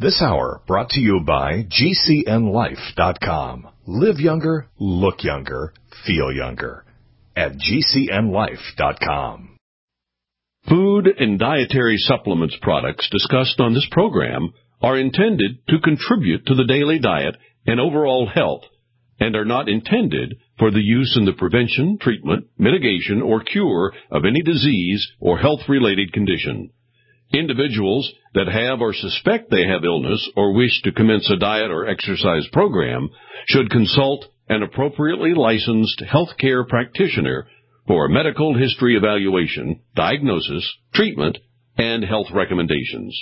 This hour brought to you by GCNLife.com. Live younger, look younger, feel younger at GCNLife.com. Food and dietary supplements products discussed on this program are intended to contribute to the daily diet and overall health and are not intended for the use in the prevention, treatment, mitigation, or cure of any disease or health-related condition. Individuals that have or suspect they have illness or wish to commence a diet or exercise program should consult an appropriately licensed healthcare practitioner for a medical history evaluation, diagnosis, treatment, and health recommendations.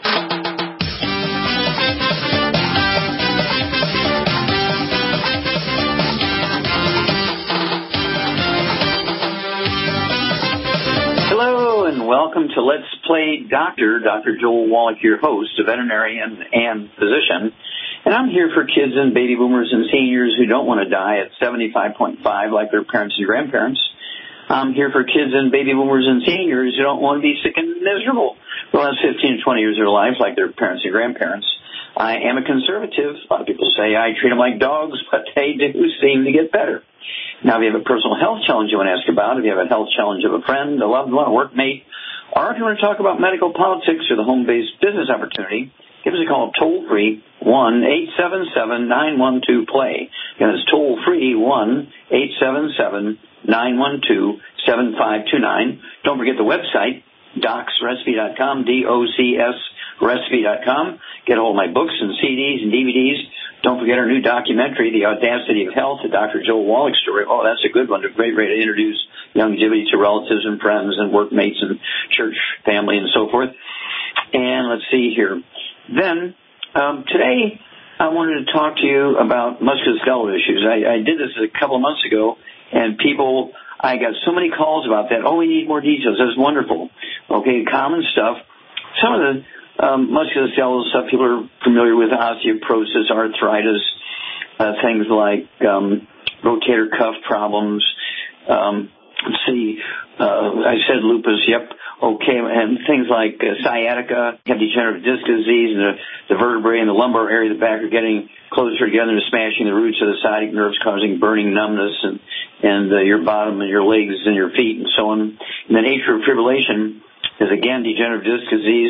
Welcome to Let's Play Doctor. Dr. Joel Wallach, your host, a veterinarian and physician. And I'm here for kids and baby boomers and seniors who don't want to die at 75.5 like their parents and grandparents. I'm here for kids and baby boomers and seniors who don't want to be sick and miserable for the last 15 to 20 years of their life like their parents and grandparents. I am a conservative. A lot of people say I treat them like dogs, but they do seem to get better. Now, if you have a personal health challenge you want to ask about, if you have a health challenge of a friend, a loved one, a workmate, or if you want to talk about medical politics or the home-based business opportunity, give us a call toll-free, 1-877-912-PLAY. Again, it's toll-free, 1-877-912-7529. Don't forget the website, docsrecipe.com, D-O-C-S recipe.com. Get a hold of my books and CDs and DVDs. Don't forget our new documentary, The Audacity of Health, the Dr. Joel Wallach story. Oh, that's a good one. A great way to introduce longevity to relatives and friends and workmates and church family and so forth. And let's see here. Then, today, I wanted to talk to you about musculoskeletal issues. I did this a couple of months ago, and I got so many calls about that. Oh, we need more details. That's wonderful. Okay, common stuff. Some of the musculoskeletal stuff people are familiar with: osteoporosis, arthritis, things like rotator cuff problems. Let's see, I said lupus, yep, okay, and things like sciatica, you have degenerative disc disease, and the vertebrae and the lumbar area of the back are getting closer together and smashing the roots of the sciatic nerves, causing burning numbness and your bottom and your legs and your feet and so on. And then atrial fibrillation is, again, degenerative disc disease,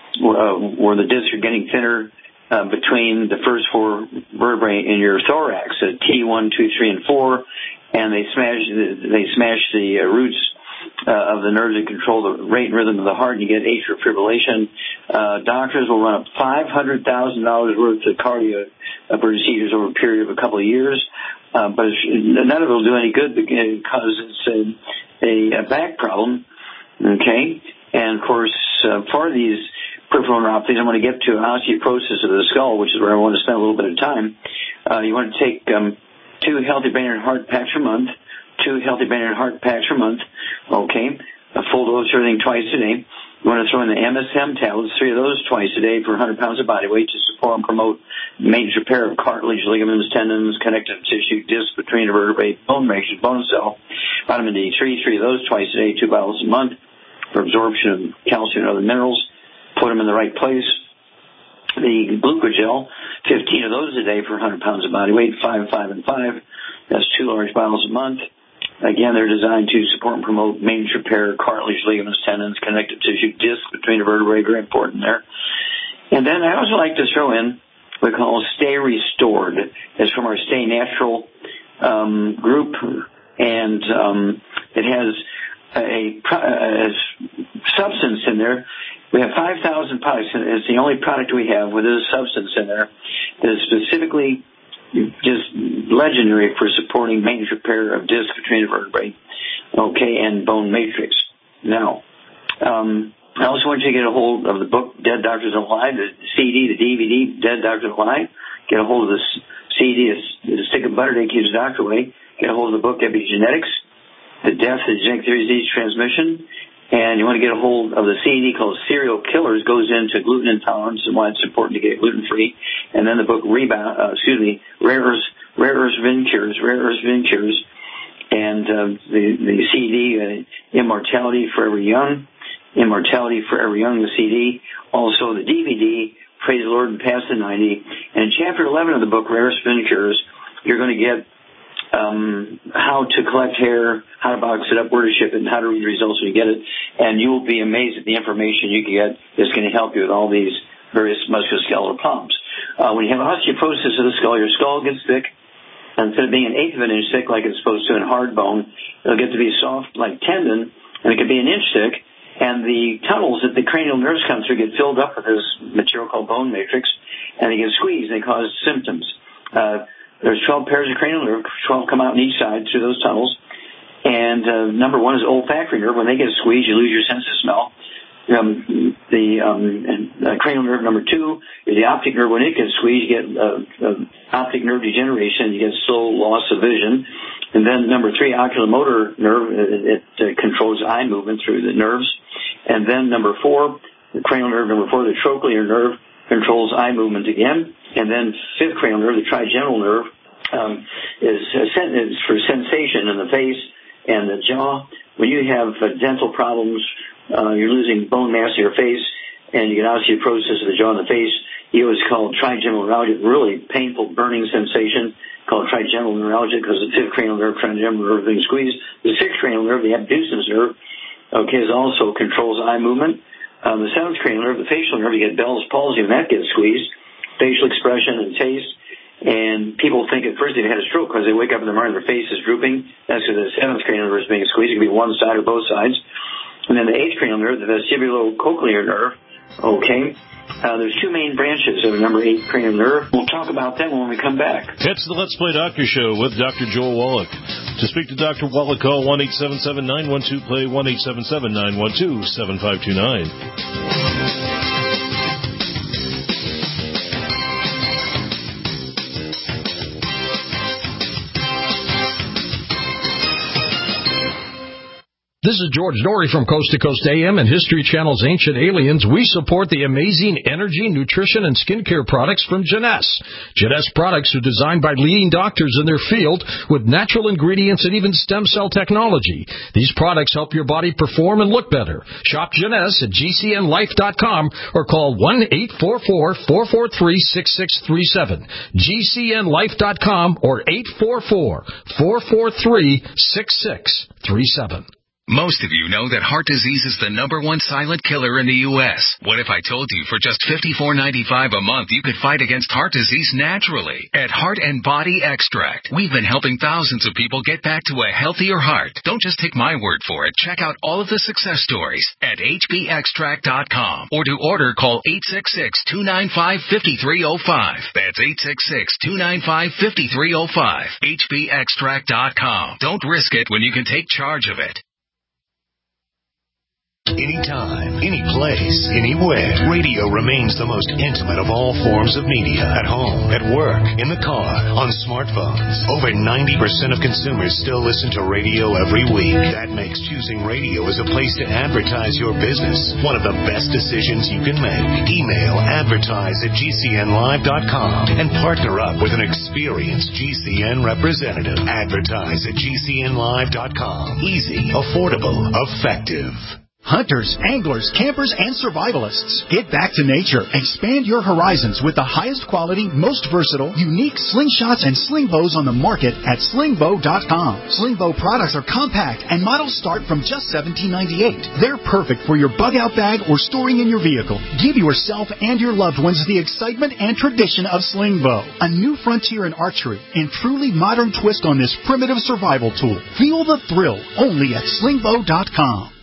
where the discs are getting thinner between the first four vertebrae in your thorax, T1, 2, 3, and 4, and they smash the roots of the nerves that control the rate and rhythm of the heart, and you get atrial fibrillation. Doctors will run up $500,000 worth of cardio procedures over a period of a couple of years, but none of it will do any good because it's a back problem, okay? And, of course, for these peripheral neuropathies, I'm going to get to osteoporosis of the skull, which is where I want to spend a little bit of time. You want to take 2 healthy brain and heart packs per month, 2 healthy brain and heart packs per month, okay, a full dose of everything twice a day. You want to throw in the MSM tablets, 3 of those twice a day for 100 pounds of body weight to support and promote maintenance repair of cartilage, ligaments, tendons, connective tissue, discs between the vertebrae, bone matrix, bone cell. Vitamin D3, 3 of those twice a day, 2 bottles a month for absorption of calcium and other minerals. Put them in the right place. The glucogel, 15 of those a day for 100 pounds of body weight, 5, 5, and 5. That's 2 large bottles a month. Again, they're designed to support and promote maintenance repair, cartilage, ligaments, tendons, connective tissue, discs between the vertebrae, very important there. And then I also like to throw in what we call Stay Restored. It's from our Stay Natural group, and it has a substance in there. We have 5,000 products, and it's the only product we have with this substance in there that is specifically just legendary for supporting maintenance repair of disc between the vertebrae, okay, and bone matrix. Now, I also want you to get a hold of the book, Dead Doctors Don't Lie, the CD, the DVD, Dead Doctors Don't Lie. Get a hold of the CD, The Stick of Butter That Keeps the Doctor Away. Get a hold of the book, Epigenetics, The Death of Genetic Theory Disease Transmission. And you want to get a hold of the CD called Serial Killers, goes into gluten intolerance and why it's important to get gluten-free. And then the book Rare Earth Vin Cures, and the CD, Immortality Forever Young, the CD. Also the DVD, praise the Lord, and past the 90. And in Chapter 11 of the book, Rare Spin Cures, you're going to get how to collect hair, how to box it up, where to ship it, and how to read the results when you get it. And you will be amazed at the information you can get that's going to help you with all these various musculoskeletal problems. When you have osteoporosis of the skull, your skull gets thick. And instead of being an eighth of an inch thick like it's supposed to in hard bone, it'll get to be soft like tendon, and it can be an inch thick. And the tunnels that the cranial nerves come through get filled up with this material called bone matrix, and they get squeezed, and they cause symptoms. There's 12 pairs of cranial nerve, 12 come out on each side through those tunnels. And number one is olfactory nerve. When they get squeezed, you lose your sense of smell. Cranial nerve number two is the optic nerve. When it gets squeezed, you get optic nerve degeneration. You get slow loss of vision. And then number three, oculomotor nerve. It controls eye movement through the nerves. And then number four, the cranial nerve number four, the trochlear nerve, controls eye movement again. And then fifth cranial nerve, the trigeminal nerve, is for sensation in the face and the jaw. When you have dental problems, you're losing bone mass in your face, and you get osteoporosis of the jaw and the face. You know, it's called trigeminal neuralgia, really painful burning sensation called trigeminal neuralgia because the fifth cranial nerve, trigeminal nerve being squeezed. The sixth cranial nerve, the abducens nerve, is also controls eye movement. The seventh cranial nerve, the facial nerve, you get Bell's palsy when that gets squeezed, facial expression and taste. And people think at first they've had a stroke because they wake up in the morning and their face is drooping. That's because the seventh cranial nerve is being squeezed. It can be one side or both sides. And then the eighth cranial nerve, the vestibulocochlear nerve, there's two main branches of the number 8 cranial nerve. We'll talk about them when we come back. It's the Let's Play Doctor Show with Dr. Joel Wallach. To speak to Dr. Wallach, call 1-877-912-PLAY, 1-877-912-7529. This is George Dory from Coast to Coast AM and History Channel's Ancient Aliens. We support the amazing energy, nutrition, and skincare products from Jeunesse. Jeunesse products are designed by leading doctors in their field with natural ingredients and even stem cell technology. These products help your body perform and look better. Shop Jeunesse at GCNlife.com or call 1-844-443-6637. GCNlife.com or 844-443-6637. Most of you know that heart disease is the #1 silent killer in the U.S. What if I told you for just $54.95 a month you could fight against heart disease naturally? At Heart and Body Extract, we've been helping thousands of people get back to a healthier heart. Don't just take my word for it. Check out all of the success stories at hbextract.com. Or to order, call 866-295-5305. That's 866-295-5305. hbextract.com. Don't risk it when you can take charge of it. Anytime, any place, anywhere. Radio remains the most intimate of all forms of media. At home, at work, in the car, on smartphones. Over 90% of consumers still listen to radio every week. That makes choosing radio as a place to advertise your business one of the best decisions you can make. Email advertise@gcnlive.com and partner up with an experienced GCN representative. Advertise at gcnlive.com. Easy, affordable, effective. Hunters, anglers, campers, and survivalists. Get back to nature. Expand your horizons with the highest quality, most versatile, unique slingshots and sling bows on the market at slingbow.com. Slingbow products are compact and models start from just $17.98. They're perfect for your bug-out bag or storing in your vehicle. Give yourself and your loved ones the excitement and tradition of Slingbow, a new frontier in archery and truly modern twist on this primitive survival tool. Feel the thrill only at slingbow.com.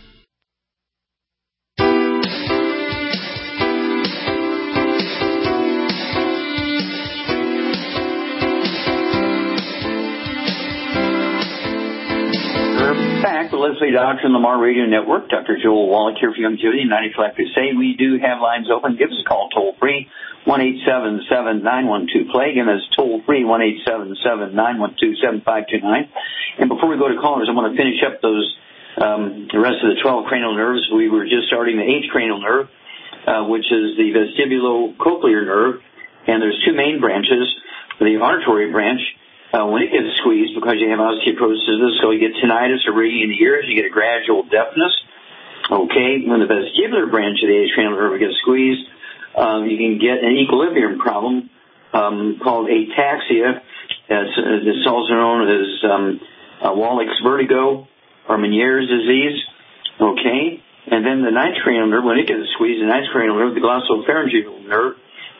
Back with Leslie Doctor on the Lamar Radio Network. Dr. Joel Wallach here for Youngevity 95 Crusade. We do have lines open. Give us a call toll free, 1-877-912-PLAY. Again, that's toll free, 1-877-912-7529. And before we go to callers, I want to finish up those the rest of the 12 cranial nerves. We were just starting the 8th cranial nerve, which is the vestibulocochlear nerve. And there's two main branches. The auditory branch, when it gets squeezed, because you have osteoporosis, so you get tinnitus or ringing in the ears, you get a gradual deafness. Okay, when the vestibular branch of the 8th cranial nerve gets squeezed, you can get an equilibrium problem called ataxia. It's also known as Wallach's vertigo or Meniere's disease. Okay, and then the ninth cranial nerve, when it gets squeezed, the ninth cranial nerve, the glossopharyngeal nerve,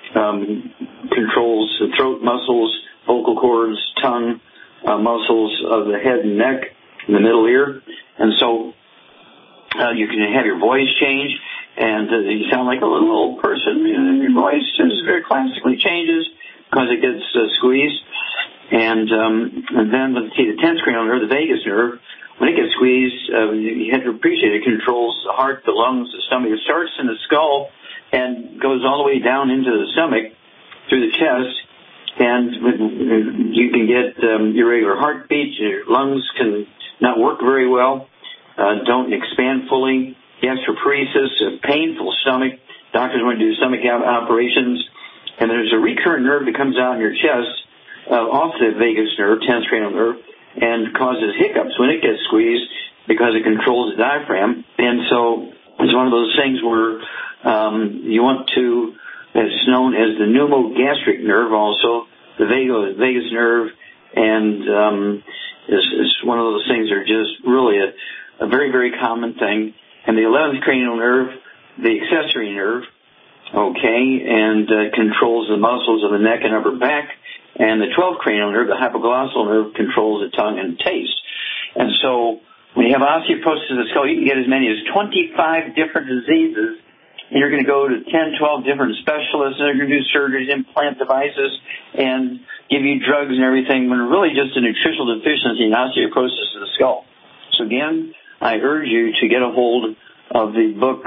controls the throat muscles, vocal cords, tongue, muscles of the head and neck, and the middle ear, and so you can have your voice change, and you sound like a little old person. Your voice just very classically changes because it gets squeezed. And then, let's see, the 10th cranial nerve, the vagus nerve, when it gets squeezed, you have to appreciate it controls the heart, the lungs, the stomach. It starts in the skull and goes all the way down into the stomach through the chest. And you can get irregular heartbeats. Your lungs can not work very well, don't expand fully. Gastroparesis, a painful stomach. Doctors want to do stomach operations. And there's a recurrent nerve that comes out in your chest off the vagus nerve, 10th cranial nerve, and causes hiccups when it gets squeezed because it controls the diaphragm. And so it's one of those things where you want to, it's known as the pneumogastric nerve also, the vagus nerve, and is one of those things that are just really a very, very common thing. And the 11th cranial nerve, the accessory nerve, okay, and controls the muscles of the neck and upper back. And the 12th cranial nerve, the hypoglossal nerve, controls the tongue and taste. And so when you have osteoporosis of the skull, you can get as many as 25 different diseases. And you're going to go to 10, 12 different specialists, and they're going to do surgeries, implant devices, and give you drugs and everything, when really just a nutritional deficiency in osteoporosis of the skull. So again, I urge you to get a hold of the book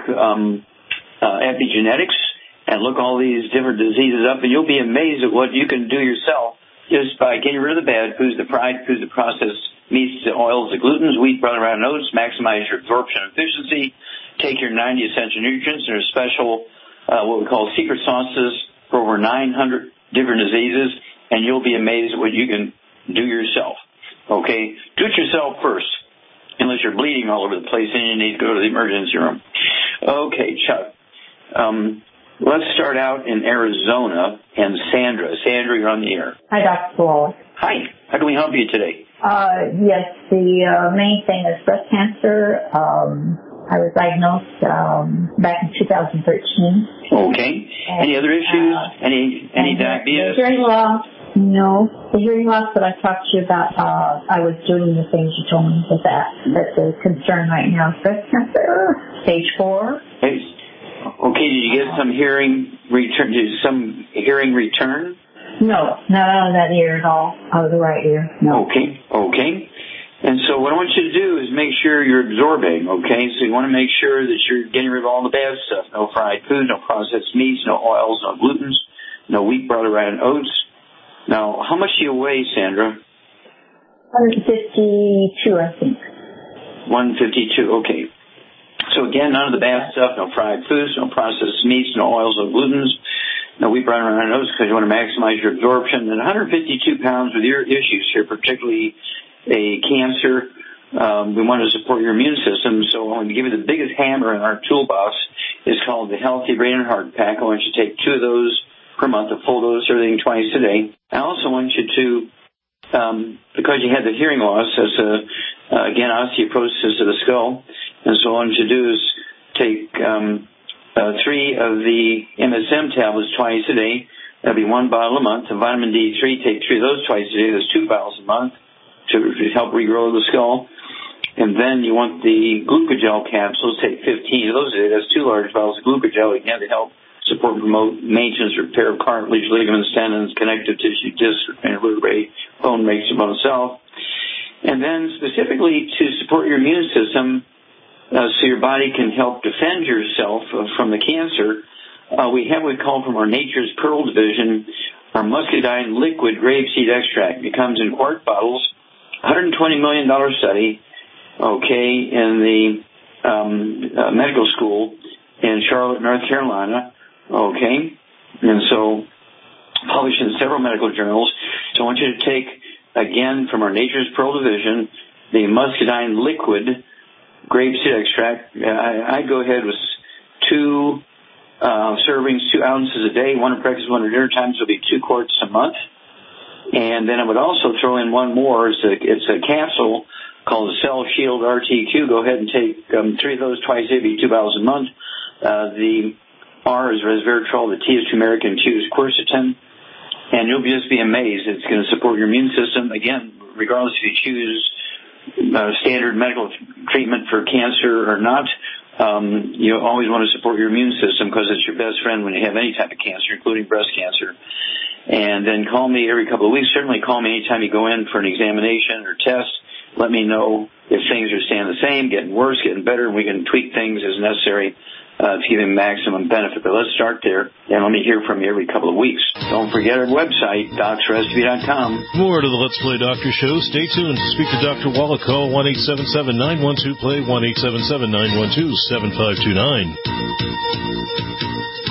Epigenetics and look all these different diseases up, and you'll be amazed at what you can do yourself just by getting rid of the bad foods, the fried foods, the processed meats, the oils, the glutens, wheat, brown, and oats, maximize your absorption efficiency, take your 90 essential nutrients. There's special, what we call secret sauces for over 900 different diseases, and you'll be amazed at what you can do yourself. Okay? Do it yourself first, unless you're bleeding all over the place and you need to go to the emergency room. Okay, Chuck. Let's start out in Arizona, and Sandra. Sandra, you're on the air. Hi, Dr. Wallace. Hi. How can we help you today? Yes, the main thing is breast cancer. I was diagnosed back in 2013. Okay. Any other issues? Any diabetes? The hearing loss. No. The hearing loss that I talked to you about, I was doing the things you told me with that. That's a concern right now. Breast cancer, stage 4. Okay, did you get some hearing return? No, not out of that ear at all. Out of the right ear. No. Okay. And so what I want you to do is make sure you're absorbing, okay? So you want to make sure that you're getting rid of all the bad stuff. No fried food, no processed meats, no oils, no glutens, no wheat, butter, and oats. Now, how much do you weigh, Sandra? 152, I think. 152, okay. So again, none of the bad stuff, no fried foods, no processed meats, no oils, no glutens, no wheat, brown, and oats, because you want to maximize your absorption. And 152 pounds with your issues here, particularly a cancer, we want to support your immune system. So I'm going to give you the biggest hammer in our toolbox. It's called the Healthy Brain and Heart Pack. I want you to take 2 of those per month, a full dose, everything twice a day. I also want you to, because you had the hearing loss, that's again, osteoporosis of the skull. And so what I want you to do is take 3 of the MSM tablets twice a day. That'll be 1 bottle a month. And vitamin D3, take 3 of those twice a day. That's 2 bottles a month to help regrow the skull. And then you want the glucogel capsules. Take 15 of those a day. That's 2 large bottles of glucogel again to help support and promote maintenance, repair of cartilage, ligaments, tendons, connective tissue, disc, and vertebrae. Bone makes the bone itself. And then specifically to support your immune system, so your body can help defend yourself from the cancer, we have what we call from our Nature's Pearl division, our muscadine liquid grapeseed extract. It comes in quart bottles, $120 million study, okay, in the medical school in Charlotte, North Carolina, okay, and so published in several medical journals. So I want you to take, again, from our Nature's Pearl division, the muscadine liquid grapeseed extract. I go ahead with 2 servings, 2 ounces a day. One at breakfast, one at dinner times will be 2 quarts a month. And then I would also throw in one more. It's a capsule called the Cell Shield RTQ. Go ahead and take 3 of those twice a day, 2 bottles a month. The R is resveratrol, the T is turmeric, and Q is quercetin. And you'll just be amazed. It's going to support your immune system. Again, regardless if you choose standard medical treatment for cancer or not, you always want to support your immune system because it's your best friend when you have any type of cancer, including breast cancer. And then call me every couple of weeks. Certainly call me anytime you go in for an examination or test. Let me know if things are staying the same, getting worse, getting better, and we can tweak things as necessary to give him maximum benefit. But let's start there, and let me hear from you every couple of weeks. Don't forget our website, DocsRecipe.com. More to the Let's Play Doctor Show. Stay tuned to speak to Dr. Wallach. Call 1-877-912-PLAY, 1-877-912-7529.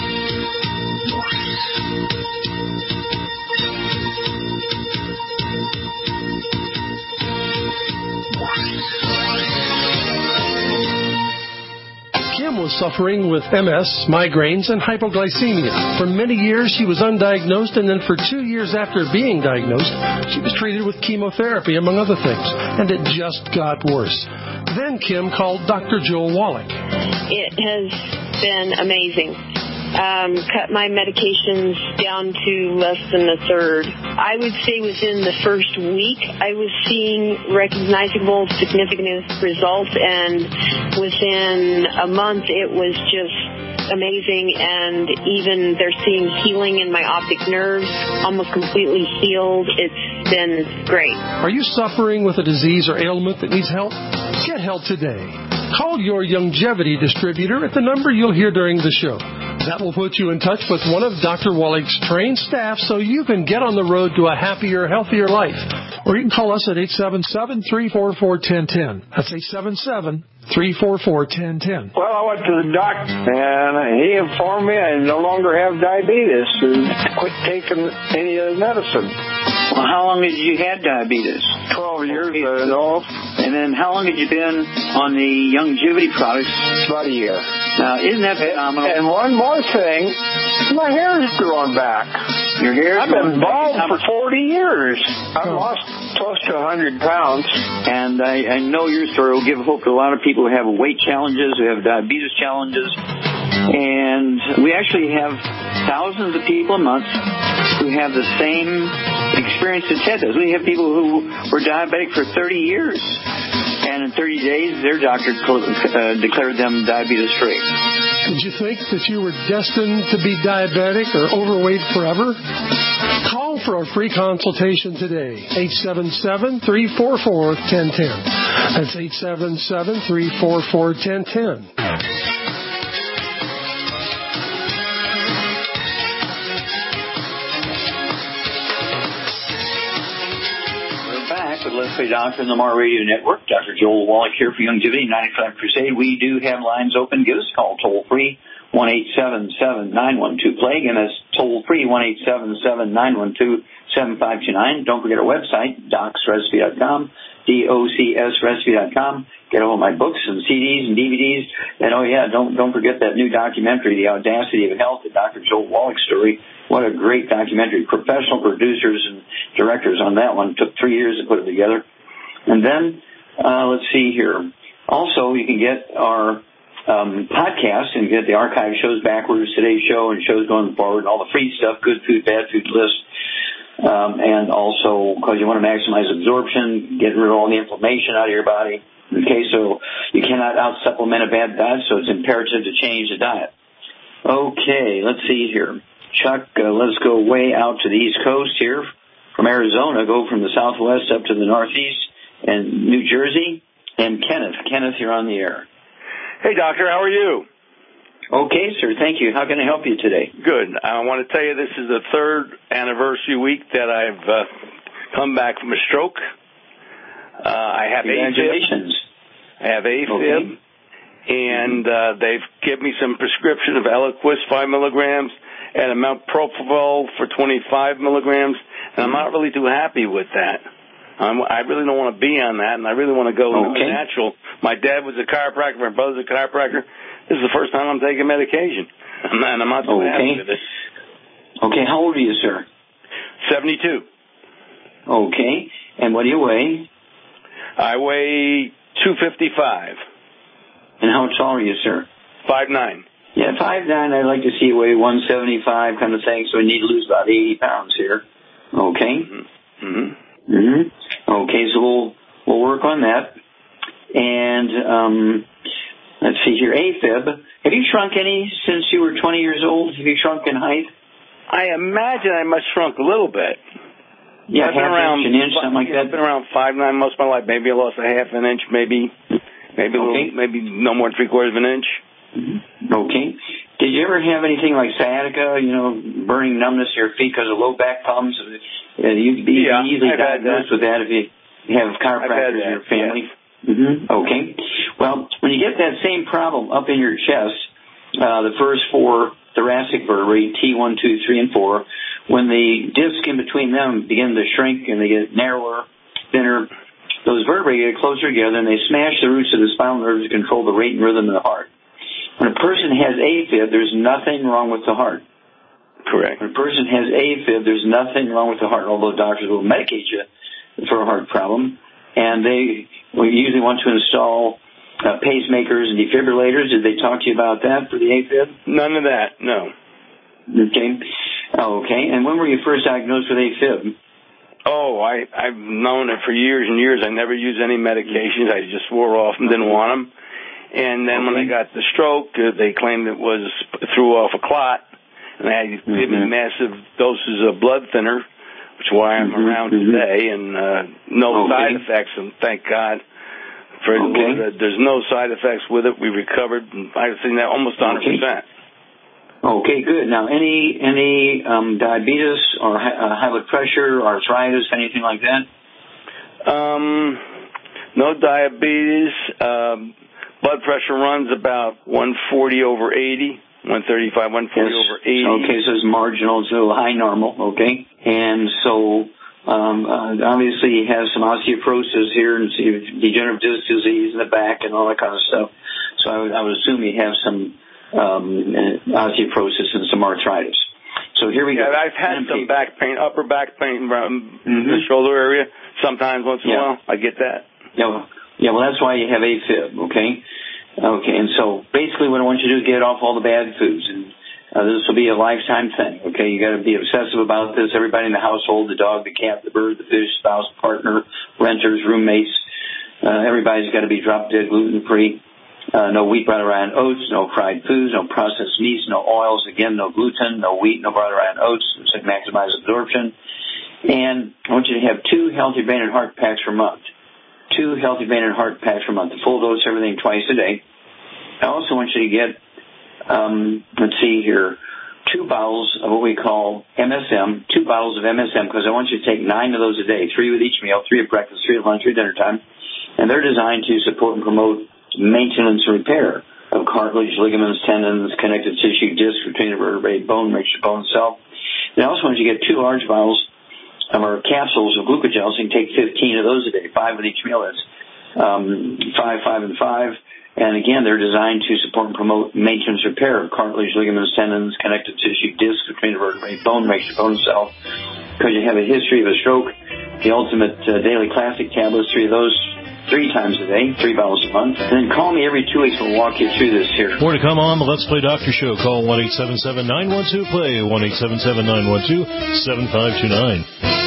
Kim was suffering with MS, migraines, and hypoglycemia. For many years, she was undiagnosed, and then for 2 years after being diagnosed, she was treated with chemotherapy, among other things, and it just got worse. Then Kim called Dr. Joel Wallach. It has been amazing. Cut my medications down to less than a third. I would say within the first week, I was seeing recognizable, significant results, and within a month, it was just amazing. And even they're seeing healing in my optic nerves, almost completely healed. It's been great. Are you suffering with a disease or ailment that needs help? Get help today. Call your Youngevity distributor at the number you'll hear during the show. That will put you in touch with one of Dr. Wallach's trained staff so you can get on the road to a happier, healthier life. Or you can call us at 877-344-1010. That's 877-344-1010. Well, I went to the doctor, and he informed me I no longer have diabetes and quit taking any of the medicine. Well, how long had you had diabetes? 12 years, I know. And then how long had you been on the Youngevity products? About a year. Now, isn't that phenomenal? And one more thing, my hair is growing back. Your hair? I've been bald for 40 years. I've lost close to 100 pounds. And I know your story will give hope to a lot of people who have weight challenges, who have diabetes challenges. And we actually have thousands of people a month who have the same experience that Ted does. We have people who were diabetic for 30 years. And in 30 days, their doctor declared them diabetes-free. Did you think that you were destined to be diabetic or overweight forever? Call for a free consultation today. 877-344-1010. That's 877-344-1010. Let's Play Doctor on the Mar Radio Network. Dr. Joel Wallach here for Youngevity 95 Crusade. We do have lines open. Give us a call toll free, 1-877-912-PLAY. Again, that's toll free, 1-877-912-7529. Don't forget our website, DocsRecipe.com, DocsRecipe.com. Get all my books and CDs and DVDs. And oh yeah, don't forget that new documentary, The Audacity of Health, the Dr. Joel Wallach story. What a great documentary. Professional producers and directors on that one. Took 3 years to put it together. And then, let's see here. Also, you can get our podcast and get the archive shows backwards, today's show and shows going forward, and all the free stuff, good food, bad food list. And also, because you want to maximize absorption, get rid of all the inflammation out of your body. Okay, so you cannot out-supplement a bad diet, so it's imperative to change the diet. Okay, let's see here. Chuck, let's go way out to the East Coast here. From Arizona, go from the Southwest up to the Northeast and New Jersey. And Kenneth. Kenneth, you're on the air. Hey, doctor, how are you? Okay, sir. Thank you. How can I help you today? Good. I want to tell you this is the 3rd anniversary week that I've come back from a stroke. I have Congratulations. I have AFib, okay. And they've given me some prescription of Eliquis 5 milligrams and a Metoprolol for 25 milligrams, and I'm not really too happy with that. I really don't want to be on that, and I really want to go natural. My dad was a chiropractor. My brother's a chiropractor. This is the first time I'm taking medication. And I'm not too happy with it. Okay, how old are you, sir? 72. Okay, and what do you weigh? I weigh 255. And how tall are you, sir? 5'9". Yeah, 5'9". I'd like to see you weigh 175 kind of thing, so we need to lose about 80 pounds here. Okay? Okay, so we'll work on that. And let's see here, AFib. Have you shrunk any since you were 20 years old? Have you shrunk in height? I imagine I must shrunk a little bit. Yeah, I've been around an inch, something like that. I've been around 5'9" most of my life. Maybe I lost a half an inch, maybe no more than 3/4 of an inch. Okay. Did you ever have anything like sciatica, burning numbness in your feet because of low back problems? You'd be easily diagnosed with that if you have chiropractors in your family. Yes. Okay. Well, when you get that same problem up in your chest, the first 4 thoracic vertebrae, T1, 2, 3, and 4, when the discs in between them begin to shrink and they get narrower, thinner, those vertebrae get closer together and they smash the roots of the spinal nerves to control the rate and rhythm of the heart. When a person has AFib, there's nothing wrong with the heart. Correct. When a person has AFib, there's nothing wrong with the heart, although doctors will medicate you for a heart problem. And they usually want to install pacemakers and defibrillators. Did they talk to you about that for the AFib? None of that, no. Okay. Okay. And when were you first diagnosed with AFib? Oh, I've known it for years and years. I never used any medications. I just swore off them, didn't want them. And then when I got the stroke, they claimed it was threw off a clot. And they had to give me massive doses of blood thinner, which is why I'm around today, and no side effects, and thank God. There's no side effects with it. We recovered, and I've seen that almost 100%. Okay, good. Now, any diabetes or high blood pressure, arthritis, anything like that? No diabetes. Blood pressure runs about 140/80, 135, 140/80. Okay, so it's marginal. It's a little high normal, okay? And so obviously you have some osteoporosis here and degenerative disc disease in the back and all that kind of stuff. So I would assume you have some osteoporosis and some arthritis. So here we go. I've had some back pain, upper back pain around the shoulder area sometimes once in a while. I get that. Yeah, well, that's why you have AFib, okay? Okay, and so basically what I want you to do is get off all the bad foods, and this will be a lifetime thing, okay? You got to be obsessive about this. Everybody in the household, the dog, the cat, the bird, the fish, spouse, partner, renters, roommates, everybody's got to be drop-dead gluten-free. No wheat, butter, rye, and oats, no fried foods, no processed meats, no oils, again, no gluten, no wheat, no butter, rye, and oats, to maximize absorption. And I want you to have 2 healthy brain and heart packs per month. 2 healthy brain and heart packs per month, a full dose, everything twice a day. I also want you to get, let's see here, 2 bottles of what we call MSM, 2 bottles of MSM, because I want you to take 9 of those a day, 3 with each meal, 3 at breakfast, 3 at lunch, 3 at dinner time. And they're designed to support and promote maintenance and repair of cartilage, ligaments, tendons, connective tissue, discs between the vertebrae, bone, makes your bone cell. And I also want you to get 2 large bottles of our capsules of glucogel, so you can take 15 of those a day, 5 with each meal. That's 5, 5, and 5. And again, they're designed to support and promote maintenance repair of cartilage, ligaments, tendons, connective tissue, discs between the vertebrae, bone, makes your bone cell. Because you have a history of a stroke, the ultimate daily classic tablets, 3 of those 3 times a day, 3 bottles a month. And then call me every 2 weeks. We'll walk you through this here. More to come on the Let's Play Doctor Show. Call 1-877-912-PLAY, 1-877-912-7529.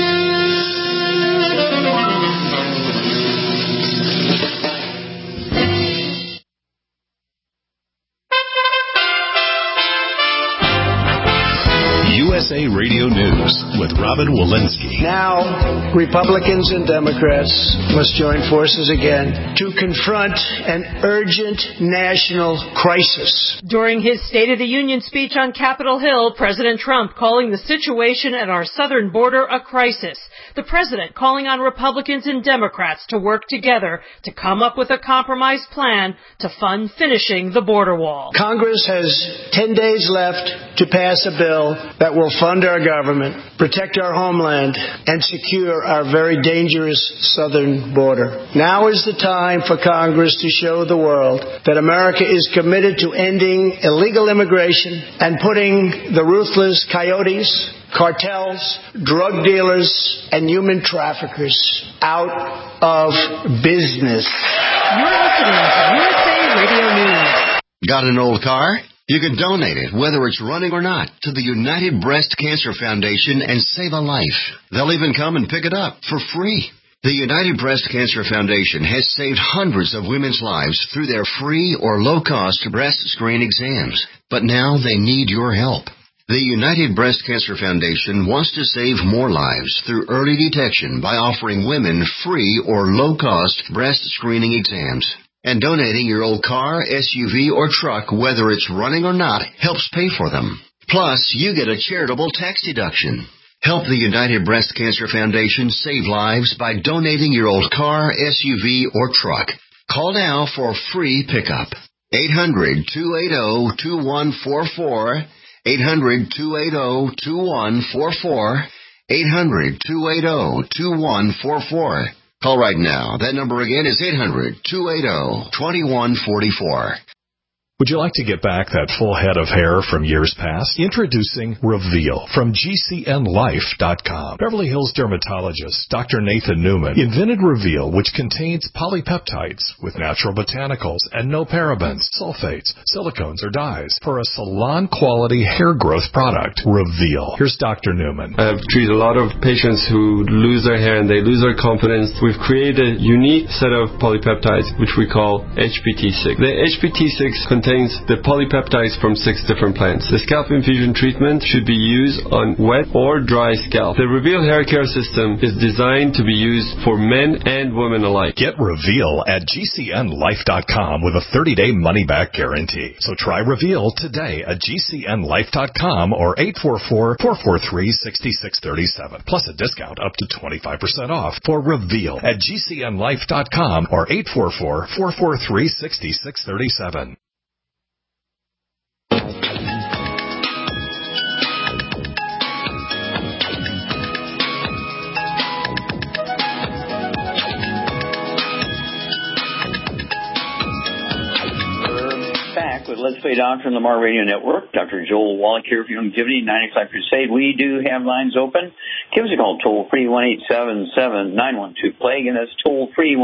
USA Radio News with Robin Walensky. Now, Republicans and Democrats must join forces again to confront an urgent national crisis. During his State of the Union speech on Capitol Hill, President Trump calling the situation at our southern border a crisis. The president calling on Republicans and Democrats to work together to come up with a compromise plan to fund finishing the border wall. Congress has 10 days left to pass a bill that will will fund our government, protect our homeland, and secure our very dangerous southern border. Now is the time for Congress to show the world that America is committed to ending illegal immigration and putting the ruthless coyotes, cartels, drug dealers, and human traffickers out of business. You're listening to USA Radio News. Got an old car? You can donate it, whether it's running or not, to the United Breast Cancer Foundation and save a life. They'll even come and pick it up for free. The United Breast Cancer Foundation has saved hundreds of women's lives through their free or low-cost breast screen exams. But now they need your help. The United Breast Cancer Foundation wants to save more lives through early detection by offering women free or low-cost breast screening exams. And donating your old car, SUV, or truck, whether it's running or not, helps pay for them. Plus, you get a charitable tax deduction. Help the United Breast Cancer Foundation save lives by donating your old car, SUV, or truck. Call now for a free pickup. 800-280-2144. 800-280-2144. 800-280-2144. Call right now. That number again is 800-280-2144. Would you like to get back that full head of hair from years past? Introducing Reveal from GCNLife.com. Beverly Hills dermatologist Dr. Nathan Newman invented Reveal, which contains polypeptides with natural botanicals and no parabens, sulfates, silicones, or dyes for a salon-quality hair growth product. Reveal. Here's Dr. Newman. I've treated a lot of patients who lose their hair and they lose their confidence. We've created a unique set of polypeptides, which we call HPT6. The HPT6 contains the polypeptides from 6 different plants. The scalp infusion treatment should be used on wet or dry scalp. The Reveal hair care system is designed to be used for men and women alike. Get Reveal at GCNLife.com with a 30-day money-back guarantee. So try Reveal today at GCNLife.com or 844-443-6637. Plus a discount up to 25% off for Reveal at GCNLife.com or 844-443-6637. With Let's Play Doctor on the Lamar Radio Network. Dr. Joel Wallach here for Longevity 9 O'Clock Crusade. We do have lines open. Give us a call, toll-free 1-877-912-PLAY. Again, that's toll-free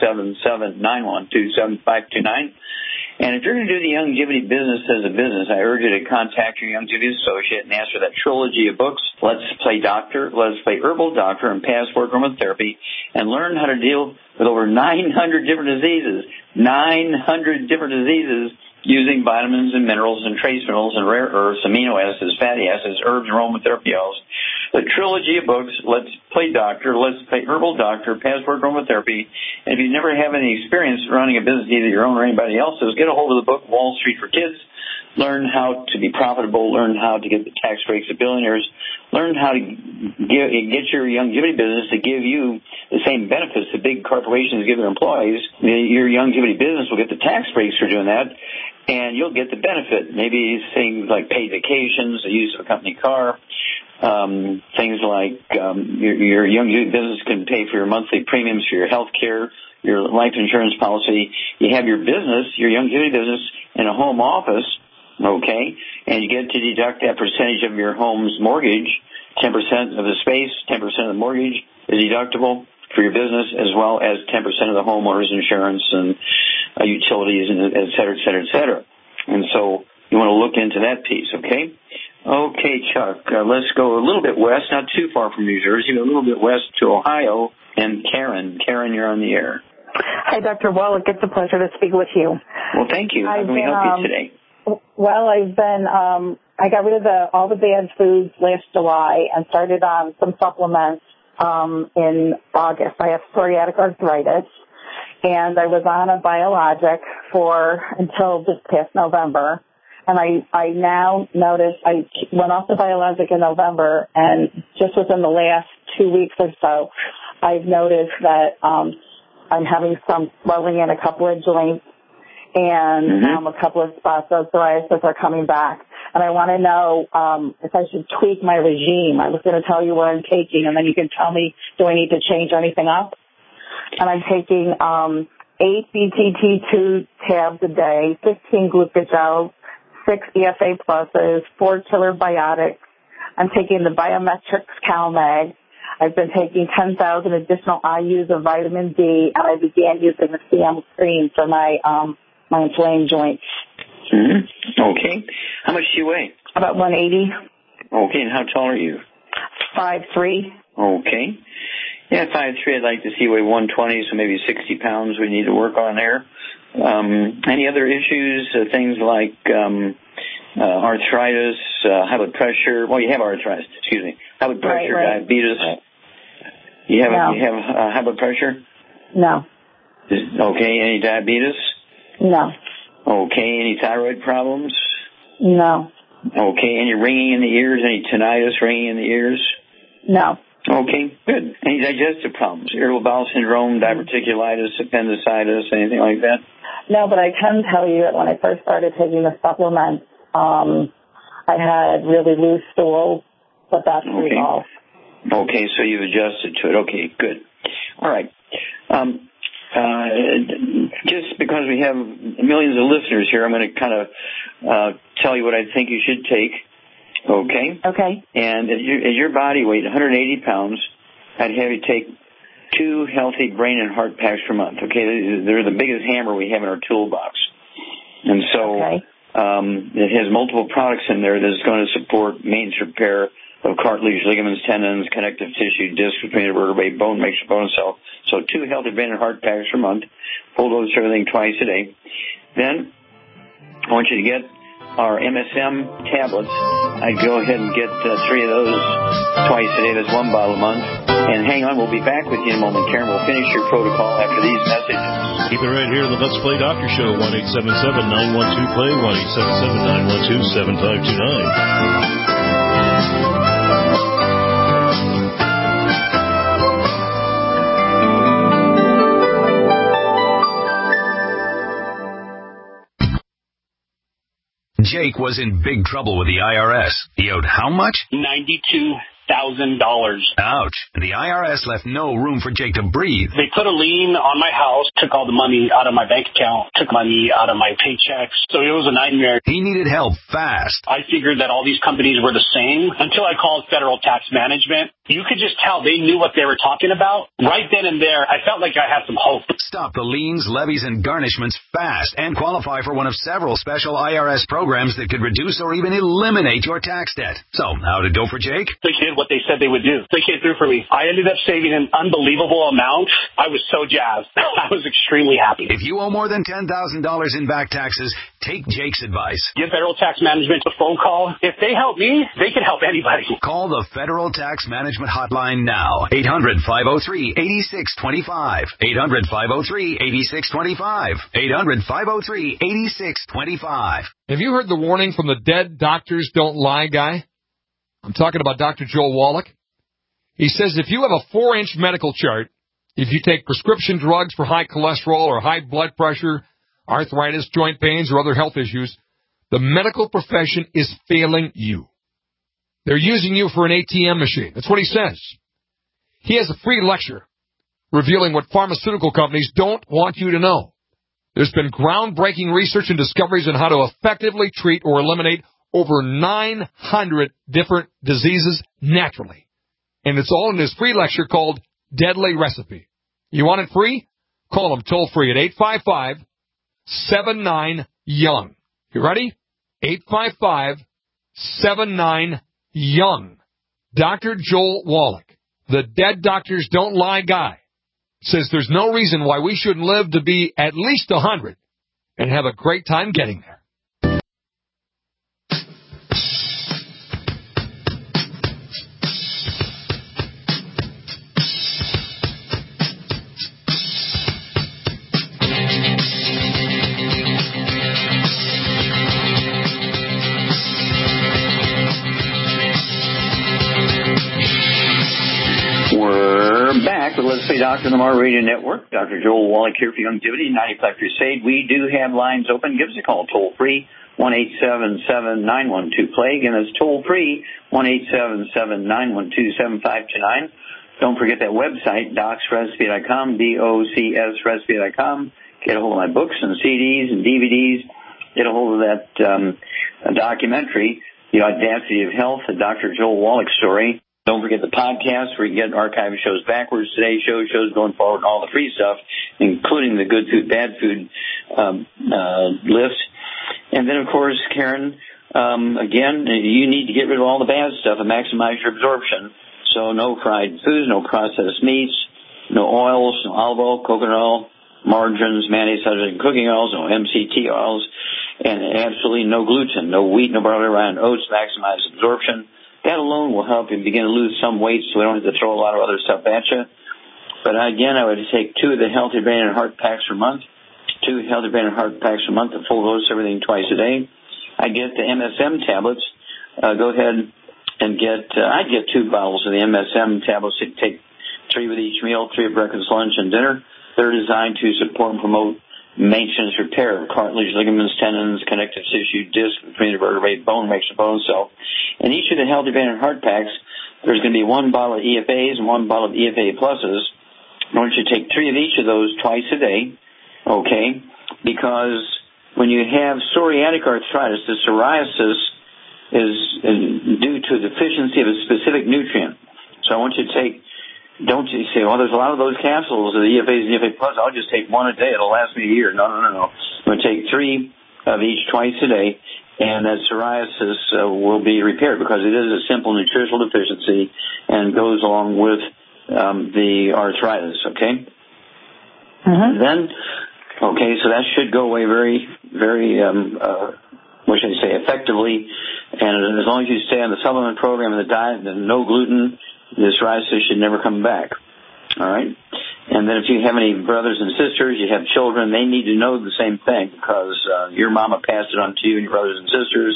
1-877-912-7529. And if you're going to do the longevity business as a business, I urge you to contact your longevity associate and ask for that trilogy of books, Let's Play Doctor, Let's Play Herbal Doctor, and Passport Aromatherapy, and learn how to deal with over 900 different diseases. 900 different diseases using vitamins and minerals and trace minerals and rare earths, amino acids, fatty acids, herbs, and aromatherapy oils. The trilogy of books, Let's Play Doctor, Let's Play Herbal Doctor, Passport Aromatherapy. And if you never have any experience running a business, either your own or anybody else's, get a hold of the book Wall Street for Kids. Learn how to be profitable. Learn how to get the tax breaks of billionaires. Learn how to get your longevity business to give you the same benefits that big corporations give their employees. Your longevity business will get the tax breaks for doing that, and you'll get the benefit. Maybe things like paid vacations, the use of a company car, things like your longevity business can pay for your monthly premiums for your health care, your life insurance policy. You have your business, your longevity business, in a home office. Okay, and you get to deduct that percentage of your home's mortgage. 10% of the space, 10% of the mortgage is deductible for your business, as well as 10% of the homeowner's insurance and utilities, and et cetera, et cetera, et cetera. And so you want to look into that piece, okay? Okay, Chuck, let's go a little bit west, not too far from New Jersey, but a little bit west to Ohio, and Karen. Karen, you're on the air. Hi, Dr. Wallach. It's a pleasure to speak with you. Well, thank you. How can we help you today? Well, I got rid of all the bad foods last July and started on some supplements in August. I have psoriatic arthritis, and I was on a biologic until this past November. And I now notice I went off the biologic in November, and just within the last 2 weeks or so, I've noticed that I'm having some swelling in a couple of joints, and a couple of spots of psoriasis are coming back. and I want to know if I should tweak my regime. I was going to tell you what I'm taking, and then you can tell me, do I need to change anything up? And I'm taking 8 BTT2 tabs a day, 15 glucogels, 6 EFA pluses, 4 killer biotics. I'm taking the Biometrics CalMag. I've been taking 10,000 additional IUs of vitamin D, and I began using the CM cream for my my inflamed joints. Mm-hmm. Okay. How much do you weigh? About 180. Okay, and how tall are you? 5'3". Okay. Yeah, 5'3". I'd like to see you weigh 120, so maybe 60 pounds we need to work on there. Any other issues, things like arthritis, high blood pressure? Well, you have arthritis, excuse me. High blood pressure, right. diabetes. You have high blood pressure? No. Okay, any diabetes? No. Okay, any thyroid problems? No. Okay, any ringing in the ears, any tinnitus, ringing in the ears? No. Okay, good. Any digestive problems? Irritable bowel syndrome, diverticulitis, appendicitis, anything like that? No, but I can tell you that when I first started taking the supplements, I had really loose stools, but that's resolved. Okay, so you've adjusted to it. Okay, good. All right. Just because we have millions of listeners here, I'm going to kind of tell you what I think you should take. Okay? Okay. And at your body weight, 180 pounds, I'd have you take 2 healthy brain and heart packs per month. Okay? They're the biggest hammer we have in our toolbox. And so it has multiple products in there that's going to support maintenance repair of cartilage, ligaments, tendons, connective tissue, discs between the vertebrae, bone, makes your bone cell. So 2 healthy brain and heart packs per month. Full dose everything twice a day. Then I want you to get our MSM tablets. I'd go ahead and get 3 of those twice a day. That's 1 bottle a month. And hang on, we'll be back with you in a moment, Karen. We'll finish your protocol after these messages. Keep it right here on the Let's Play Doctor Show, 1-877-912-PLAY, 1-877-912-7529. Jake was in big trouble with the IRS. He owed how much? $92,000. Ouch. The IRS left no room for Jake to breathe. They put a lien on my house, took all the money out of my bank account, took money out of my paychecks. So it was a nightmare. He needed help fast. I figured that all these companies were the same until I called Federal Tax Management. You could just tell they knew what they were talking about. Right then and there, I felt like I had some hope. Stop the liens, levies, and garnishments fast and qualify for one of several special IRS programs that could reduce or even eliminate your tax debt. So, how did it go for Jake? They did what they said they would do. They came through for me. I ended up saving an unbelievable amount. I was so jazzed. I was extremely happy. If you owe more than $10,000 in back taxes, take Jake's advice. Give Federal Tax Management a phone call. If they help me, they can help anybody. Call the Federal Tax Management hotline now. 800-503-8625. 800-503-8625. 800-503-8625. Have you heard the warning from the Dead Doctors Don't Lie guy? I'm talking about Dr. Joel Wallach. He says if you have a 4-inch medical chart, if you take prescription drugs for high cholesterol or high blood pressure, arthritis, joint pains, or other health issues, the medical profession is failing you. They're using you for an ATM machine. That's what he says. He has a free lecture revealing what pharmaceutical companies don't want you to know. There's been groundbreaking research and discoveries on how to effectively treat or eliminate over 900 different diseases naturally. And it's all in this free lecture called Deadly Recipe. You want it free? Call them toll free at 855-79-YOUNG. You ready? 855-79-YOUNG. Dr. Joel Wallach, the Dead Doctors Don't Lie guy, says there's no reason why we shouldn't live to be at least 100 and have a great time getting there. We're back. back with Let's Play Doctor on the Mar Radio Network. Dr. Joel Wallach here for Longevity 95 Crusade. We do have lines open. Give us a call toll free, 1-877-912-PLAY. Again, that's toll free, 1-877-912-7529. Don't forget that website, docsrecipe.com, DOCSrecipe.com. Get a hold of my books and CDs and DVDs. Get a hold of that documentary, The Audacity of Health, the Dr. Joel Wallach story. Don't forget the podcast where you can get archived shows backwards, today's shows going forward, and all the free stuff, including the good food, bad food list. And then, of course, Karen, again, you need to get rid of all the bad stuff and maximize your absorption. So no fried foods, no processed meats, no oils, no olive oil, coconut oil, margarines, mayonnaise, and cooking oils, no MCT oils, and absolutely no gluten, no wheat, no barley, rye, and oats. Maximize absorption. That alone will help you begin to lose some weight so we don't have to throw a lot of other stuff at you. But again, I would take 2 of the Healthy Brain and Heart Packs per month, 2 Healthy Brain and Heart Packs a month, a full dose, everything twice a day. I get the MSM tablets. Go ahead and I'd get 2 bottles of the MSM tablets. You take 3 with each meal, 3 at breakfast, lunch, and dinner. They're designed to support and promote maintenance repair of cartilage, ligaments, tendons, connective tissue, disc, between the vertebrae, bone, makes a bone cell. In each of the Healthy Brain and Heart Packs, there's going to be 1 bottle of EFAs and 1 bottle of EFA Pluses. I want you to take 3 of each of those twice a day, okay? Because when you have psoriatic arthritis, the psoriasis is due to a deficiency of a specific nutrient. So I want you to take, don't you say, well, there's a lot of those capsules, the EFAs and EFA Plus, I'll just take 1 a day, it'll last me a year. No. I'm going to take 3 of each twice a day, and that psoriasis will be repaired because it is a simple nutritional deficiency and goes along with the arthritis, okay? Then, okay, so that should go away very, very, what should I say, effectively. And as long as you stay on the supplement program and the diet and no gluten, the psoriasis should never come back. All right? And then if you have any brothers and sisters, you have children, they need to know the same thing because your mama passed it on to you and your brothers and sisters,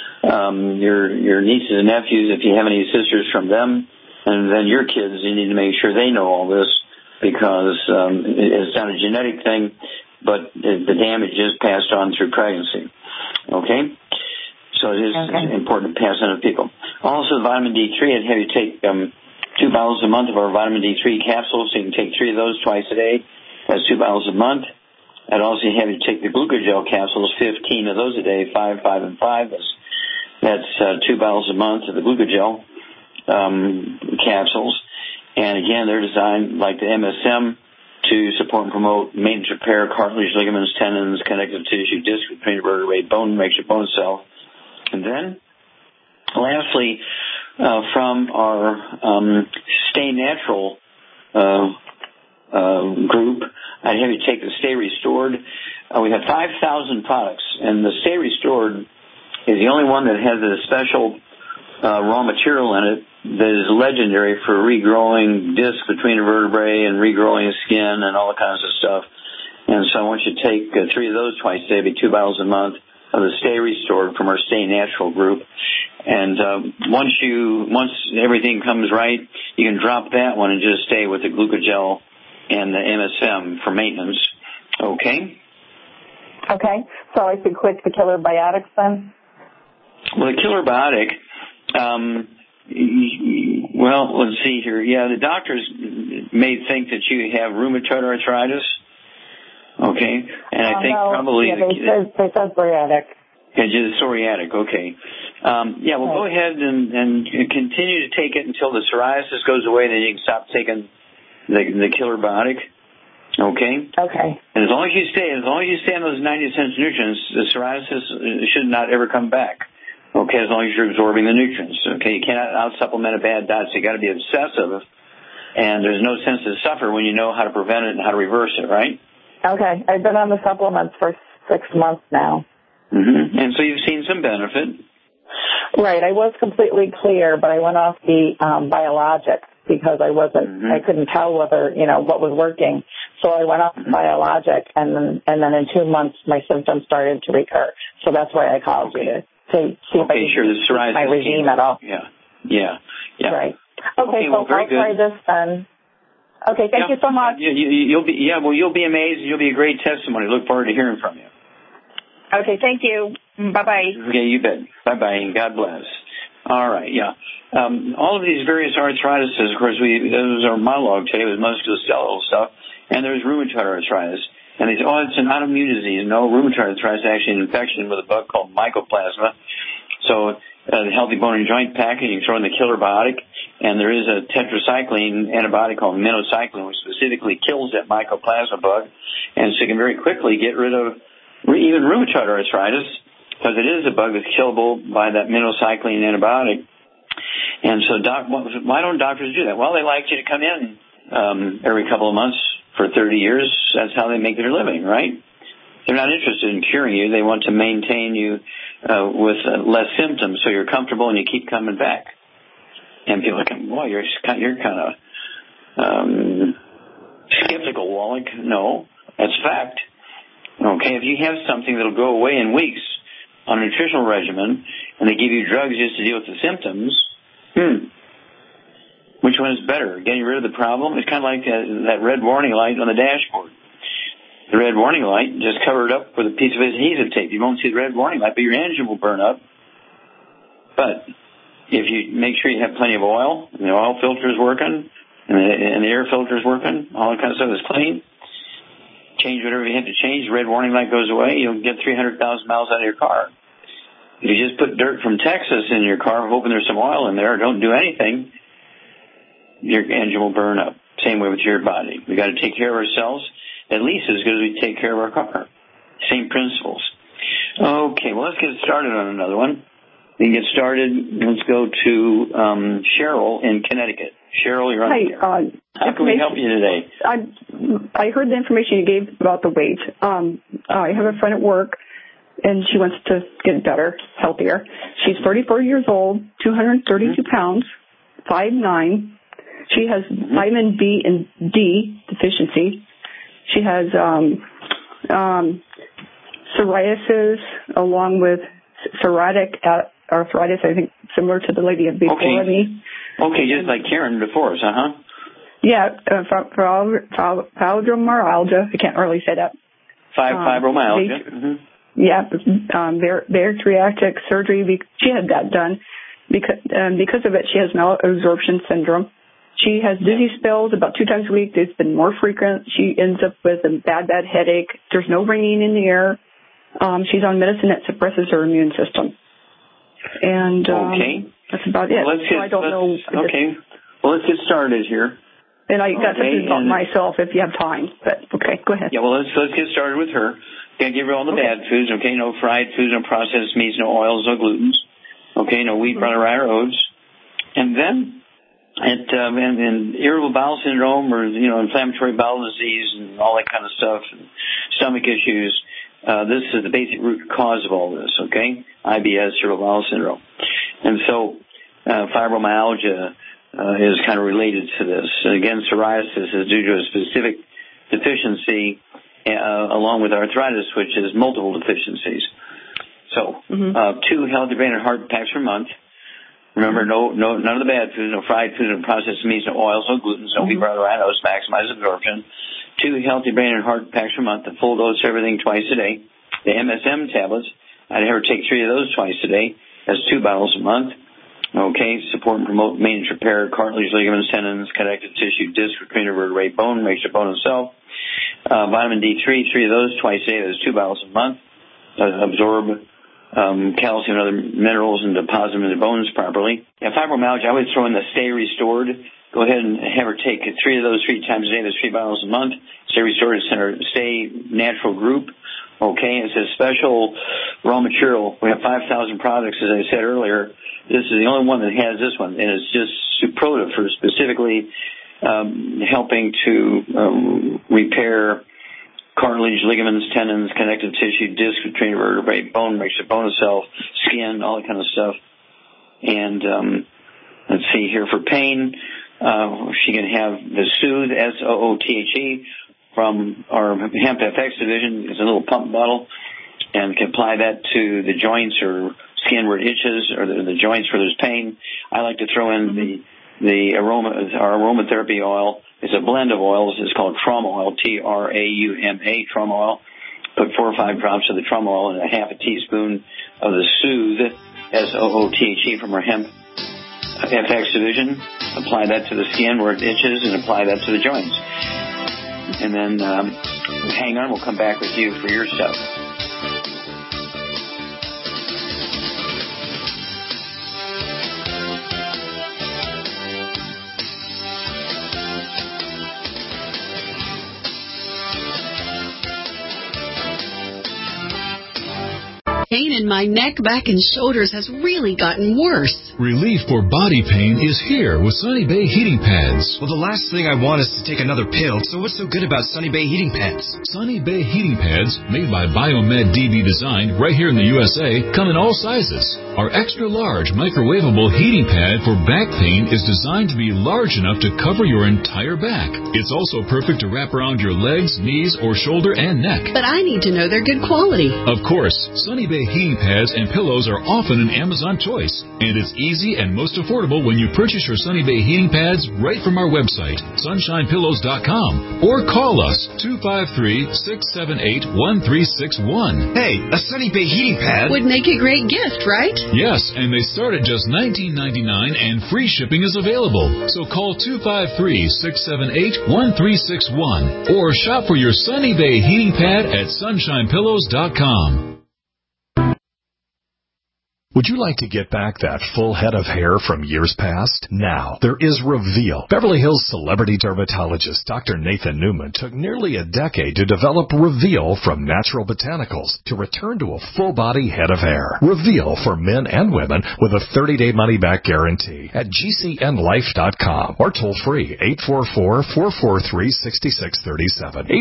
your nieces and nephews, if you have any sisters from them, and then your kids, you need to make sure they know all this because it's not a genetic thing, but the damage is passed on through pregnancy. Okay? So it is important to pass on to people. Also, vitamin D3, I'd have you take 2 bottles a month of our vitamin D3 capsules, so you can take 3 of those twice a day. That's 2 bottles a month. I'd also have you take the glucogel capsules, 15 of those a day, 5, 5, and 5. That's 2 bottles a month of the glucogel capsules. And again, they're designed like the MSM to support and promote maintenance repair, cartilage, ligaments, tendons, connective tissue, disc, between the vertebrae, bone, makes your bone cell. And then, lastly, from our Stay Natural group, I'd have you take the Stay Restored. We have 5,000 products, and the Stay Restored is the only one that has a special raw material in it that is legendary for regrowing discs between the vertebrae and regrowing skin and all kinds of stuff. And so I want you to take 3 of those twice a day, be 2 bottles a month of the Stay Restored from our Stay Natural group. And once everything comes right, you can drop that one and just stay with the glucogel and the MSM for maintenance. Okay? Okay. So I should quit the killer biotics then? Well, the killer biotic, well, let's see here. Yeah, the doctors may think that you have rheumatoid arthritis. Okay. And I think probably... Yeah, they said psoriatic. It's just psoriatic, okay. Yeah, well, go ahead and continue to take it until the psoriasis goes away, then you can stop taking the killer biotic. Okay? Okay. And as long as you stay on those 90 essential nutrients, the psoriasis should not ever come back. Okay, as long as you're absorbing the nutrients. Okay, you cannot out-supplement a bad diet, so you got to be obsessive, and there's no sense to suffer when you know how to prevent it and how to reverse it, right? Okay, I've been on the supplements for 6 months now. Mm-hmm. And so you've seen some benefit. Right, I was completely clear, but I went off the biologics because I couldn't tell whether, what was working. So I went off the biologic, and then in 2 months my symptoms started to recur. So that's why I called you to see if I could keep my regime at all. Yeah. Right. Okay, so I'll try this then. Okay, thank you so much. You'll be amazed. You'll be a great testimony. Look forward to hearing from you. Okay, thank you. Bye-bye. Okay, you bet. Bye-bye, and God bless. All right, yeah. All of these various arthritises, of course, those are monologue today with musculoskeletal stuff, and there's rheumatoid arthritis. And they say, it's an autoimmune disease. No, rheumatoid arthritis is actually an infection with a bug called mycoplasma. So the Healthy Bone and Joint Pack, you can throw in the killer biotic, and there is a tetracycline antibiotic called minocycline, which specifically kills that mycoplasma bug, and so you can very quickly get rid of even rheumatoid arthritis, because it is a bug that's killable by that minocycline antibiotic. And so why don't doctors do that? Well, they like you to come in every couple of months for 30 years. That's how they make their living, right? They're not interested in curing you. They want to maintain you with less symptoms so you're comfortable and you keep coming back. And people are like, boy, you're kind of skeptical, Wallach. No, that's fact. Okay, if you have something that'll go away in weeks on a nutritional regimen and they give you drugs just to deal with the symptoms, which one is better? Getting rid of the problem? It's kind of like that red warning light on the dashboard. The red warning light, just cover it up with a piece of adhesive tape. You won't see the red warning light, but your engine will burn up. But if you make sure you have plenty of oil, and the oil filter is working, and the air filter is working, all that kind of stuff is clean, change whatever you have to change, the red warning light goes away, you'll get 300,000 miles out of your car. If you just put dirt from Texas in your car, hoping there's some oil in there, or don't do anything, your engine will burn up. Same way with your body. We got to take care of ourselves at least as good as we take care of our car. Same principles. Okay, well, let's get started on another one. We can get started. Let's go to Cheryl in Connecticut. Cheryl, you're on the air. How can we help you today? I heard the information you gave about the weight. I have a friend at work, and she wants to get better, healthier. She's 34 years old, 232 pounds, 5'9". She has vitamin B and D deficiency. She has psoriasis along with psoriatic arthritis, I think, similar to the lady before me. Okay, just like Karen before us, Yeah, fibromyalgia. I can't really say that. Fibromyalgia. Yeah, bariatric surgery. She had that done. Because of it, she has malabsorption syndrome. She has dizzy spells about 2 times a week. It's been more frequent. She ends up with a bad headache. There's no ringing in the air. She's on medicine that suppresses her immune system. And that's about it. Well, let's get started here. And I got something about myself if you have time. But okay, go ahead. Yeah, well, let's get started with her. Can't give her all the bad foods. Okay, no fried foods, no processed meats, no oils, no glutens. Okay, no wheat, brown, rye, or oats. And then and irritable bowel syndrome or inflammatory bowel disease and all that kind of stuff, and stomach issues. This is the basic root cause of all this. Okay, IBS, irritable bowel syndrome, and so fibromyalgia is kind of related to this. Again, psoriasis is due to a specific deficiency, along with arthritis, which is multiple deficiencies. So, 2 healthy brain and heart packs per month. Remember, none of the bad foods, no fried foods, no processed meats, no oils, no glutens, no wheat, brown, rye, oats, maximize absorption. 2 healthy brain and heart packs per month, a full dose of everything twice a day. The MSM tablets, I'd ever take 3 of those twice a day. That's 2 bottles a month. Okay, support and promote maintenance, repair, cartilage, ligaments, tendons, connective tissue, disc, recliner, vertebrae, bone, makes the bone itself. Vitamin D3, 3 of those twice a day. That's 2 bottles a month. Absorb calcium and other minerals and deposit them in the bones properly. Yeah, fibromyalgia, I would throw in the Stay Restored. Go ahead and have her take 3 of those 3 times a day. That's 3 bottles a month. Stay Restored is in her Stay Natural group. Okay, it's a special raw material. We have 5,000 products, as I said earlier. This is the only one that has this one, and it's just superlative for specifically helping to repair cartilage, ligaments, tendons, connective tissue, disc, retrainer, vertebrae, bone, makes the bone itself, skin, all that kind of stuff. And let's see here, for pain, she can have the Soothe, SOOTHE, from our Hemp FX division. It's a little pump bottle, and can apply that to the joints or skin where it itches, or the joints where there's pain. I like to throw in the our aromatherapy oil is a blend of oils. It's called trauma oil, Trauma, trauma oil. Put 4 or 5 drops of the trauma oil and a half a teaspoon of the Soothe, SOOTHE, from our hemp FX division. Apply that to the skin where it itches and apply that to the joints. And then hang on, we'll come back with you for your stuff. Pain in my neck, back, and shoulders has really gotten worse. Relief for body pain is here with Sunny Bay heating pads. Well, the last thing I want is to take another pill, so what's so good about Sunny Bay heating pads? Sunny Bay heating pads, made by Biomed DB Design right here in the USA, come in all sizes. Our extra-large microwavable heating pad for back pain is designed to be large enough to cover your entire back. It's also perfect to wrap around your legs, knees, or shoulder and neck. But I need to know they're good quality. Of course, Sunny Bay heating pads and pillows are often an Amazon choice, and it's easy and most affordable when you purchase your Sunny Bay heating pads right from our website, sunshinepillows.com, or call us 253-678-1361. Hey, a Sunny Bay heating pad would make a great gift, right? Yes, and they start at just $19.99 and free shipping is available. So call 253-678-1361 or shop for your Sunny Bay heating pad at sunshinepillows.com. Would you like to get back that full head of hair from years past? Now, there is Reveal. Beverly Hills celebrity dermatologist Dr. Nathan Newman took nearly a decade to develop Reveal from natural botanicals to return to a full-body head of hair. Reveal for men and women with a 30-day money-back guarantee at GCNlife.com or toll-free 844-443-6637.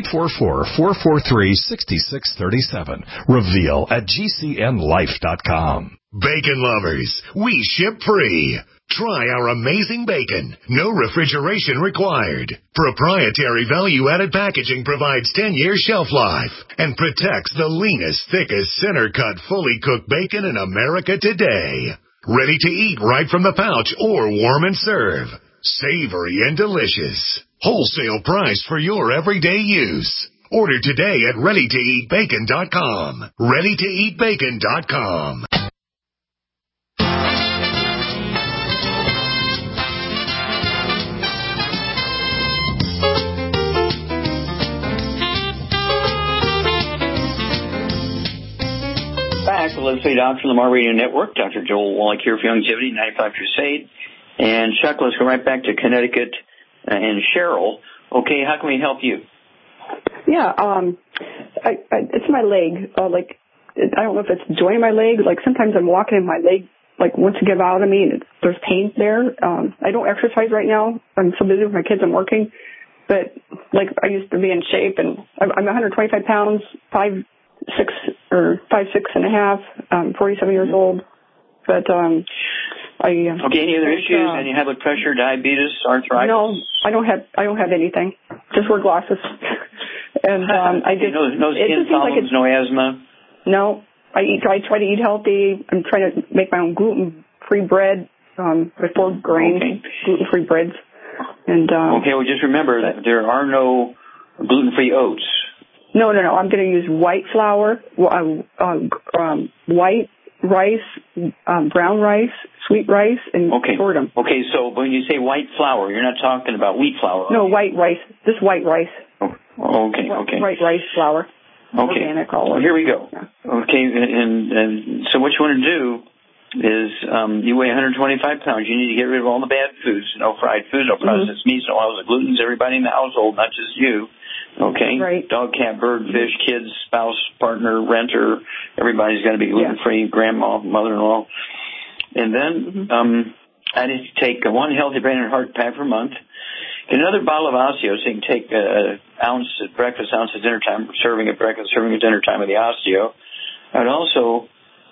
844-443-6637. Reveal at GCNlife.com. Bacon lovers, we ship free. Try our amazing bacon. No refrigeration required. Proprietary value-added packaging provides 10-year shelf life and protects the leanest, thickest, center-cut, fully cooked bacon in America today. Ready to eat right from the pouch or warm and serve. Savory and delicious. Wholesale price for your everyday use. Order today at ReadyToEatBacon.com. ReadyToEatBacon.com. Back to Let's Say Doctor, Lamar Radio Network. Dr. Joel Wallach here for Longevity 95 Crusade. And Chuck, let's go right back to Connecticut and Cheryl. Okay, how can we help you? Yeah, it's my leg. I don't know if it's joining my leg. Like sometimes I'm walking and my leg wants to give out on me, and there's pain there. I don't exercise right now. I'm so busy with my kids. I'm working, but I used to be in shape, and I'm 125 pounds, 5'6" or 5'6.5", 47 years old. But okay, any other issues? Any high blood pressure, diabetes, arthritis? No, I don't have anything. Just wear glasses. And I just no skin problems, no asthma. No, I try to eat healthy. I'm trying to make my own gluten-free bread with 4 grain gluten-free breads. And okay, well just remember that there are no gluten-free oats. No. I'm going to use white flour, white rice, brown rice, sweet rice, and sorghum. Okay, so when you say white flour, you're not talking about wheat flour. No, white rice. Just white rice. Okay. White rice flour. Okay. Organic all well, here we go. Yeah. Okay, and so what you want to do is you weigh 125 pounds. You need to get rid of all the bad foods. No fried foods, no processed meats, no oils, no glutens. Everybody in the household, not just you. Okay? Right. Dog, cat, bird, fish, kids, spouse, partner, renter. Everybody's got to be gluten-free. Yeah. Grandma, mother-in-law. And then I need to take 1 healthy brain and heart pack per month. Another bottle of Osteo, so you can take an ounce at breakfast, ounce at dinner time, serving at breakfast, serving at dinner time of the Osteo. I'd also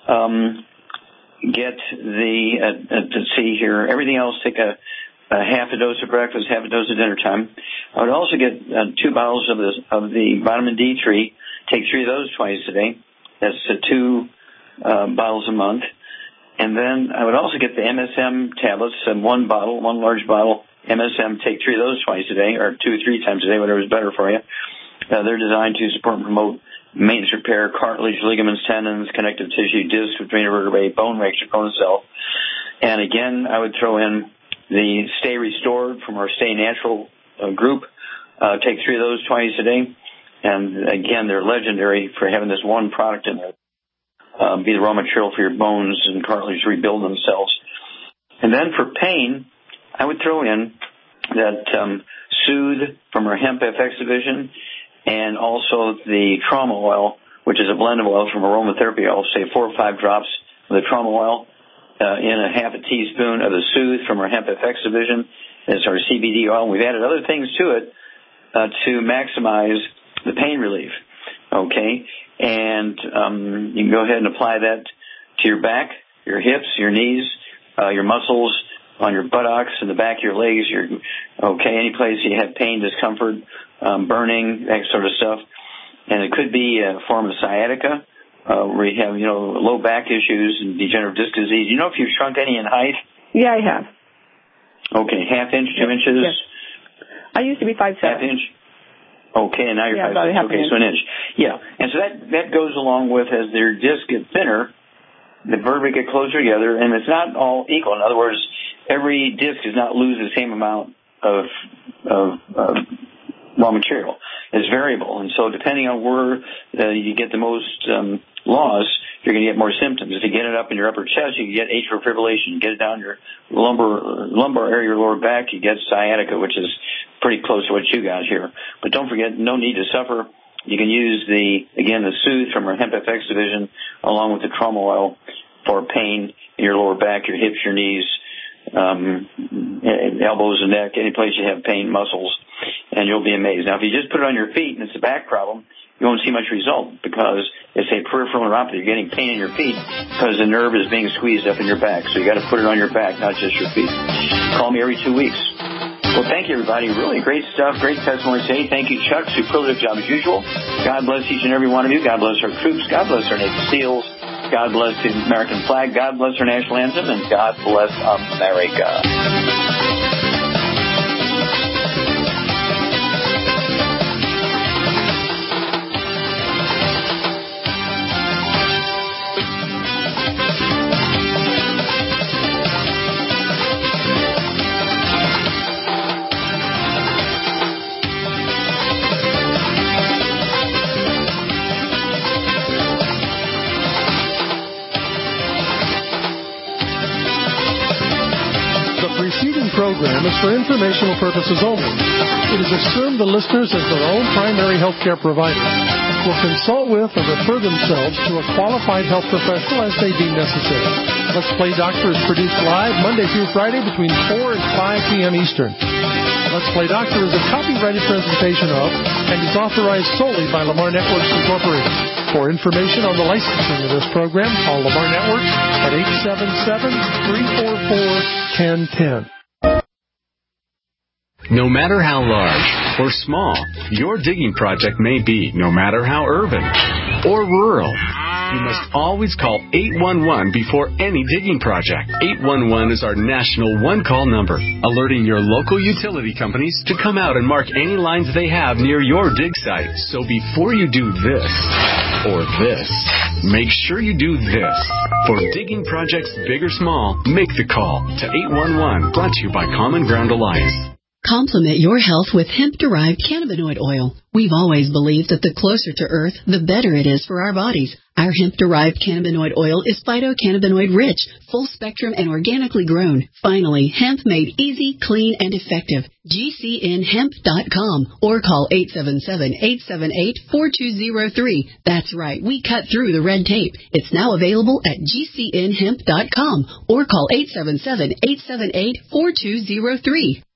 get let's see here, everything else, take a half a dose of breakfast, half a dose of dinner time. I would also get 2 bottles of the vitamin D3, take 3 of those twice a day. That's 2 bottles a month. And then I would also get the MSM tablets, one large bottle, MSM, take 3 of those twice a day, or 2 or 3 times a day, whatever is better for you. They're designed to support and promote maintenance repair, cartilage, ligaments, tendons, connective tissue, discs, adrenal vertebrae, bone reaction, bone cell. And again, I would throw in the Stay Restored from our Stay Natural group. Take 3 of those twice a day. And again, they're legendary for having this one product in there. Be the raw material for your bones and cartilage to rebuild themselves. And then for pain, I would throw in that Soothe from our Hemp FX division, and also the trauma oil, which is a blend of oils from aromatherapy oil, say 4 or 5 drops of the trauma oil in a half a teaspoon of the Soothe from our Hemp FX division. It's our CBD oil. We've added other things to it to maximize the pain relief. Okay? And you can go ahead and apply that to your back, your hips, your knees, your muscles, on your buttocks and the back of your legs, any place you have pain, discomfort, burning, that sort of stuff. And it could be a form of sciatica, where you have, low back issues and degenerative disc disease. You know if you've shrunk any in height? Yeah, I have. Okay, half inch, 2 inches? Yes. I used to be 5'7". Half inch? Okay, and now you're 5'6". Okay, so an inch. Yeah, and so that goes along with, as their discs get thinner, the vertebrae get closer together, and it's not all equal. In other words, every disc does not lose the same amount of raw material. It's variable, and so depending on where you get the most loss, you're going to get more symptoms. If you get it up in your upper chest, you can get atrial fibrillation. You get it down your lumbar area, your lower back, you get sciatica, which is pretty close to what you got here. But don't forget, no need to suffer. You can use the Soothe from our Hemp FX division along with the trauma oil for pain in your lower back, your hips, your knees, elbows and neck, any place you have pain, muscles, and you'll be amazed. Now, if you just put it on your feet and it's a back problem, you won't see much result because it's a peripheral neuropathy. You're getting pain in your feet because the nerve is being squeezed up in your back. So you got to put it on your back, not just your feet. Call me every 2 weeks. Well, thank you, everybody. Really great stuff, great testimony today. Thank you, Chuck. Superlative job as usual. God bless each and every one of you. God bless our troops. God bless our Navy SEALs. God bless the American flag. God bless our national anthem. And God bless America. Program is for informational purposes only. It is assumed the listeners, as their own primary health care provider, will consult with or refer themselves to a qualified health professional as they deem necessary. Let's Play Doctor is produced live Monday through Friday between 4 and 5 p.m. Eastern. Let's Play Doctor is a copyrighted presentation of and is authorized solely by Lamar Networks Incorporated. For information on the licensing of this program, call Lamar Networks at 877-344-1010. No matter how large or small your digging project may be, no matter how urban or rural, you must always call 811 before any digging project. 811 is our national one-call number, alerting your local utility companies to come out and mark any lines they have near your dig site. So before you do this or this, make sure you do this. For digging projects big or small, make the call to 811. Brought to you by Common Ground Alliance. Complement your health with hemp-derived cannabinoid oil. We've always believed that the closer to Earth, the better it is for our bodies. Our hemp-derived cannabinoid oil is phytocannabinoid-rich, full-spectrum, and organically grown. Finally, hemp made easy, clean, and effective. GCNhemp.com or call 877-878-4203. That's right, we cut through the red tape. It's now available at GCNhemp.com or call 877-878-4203.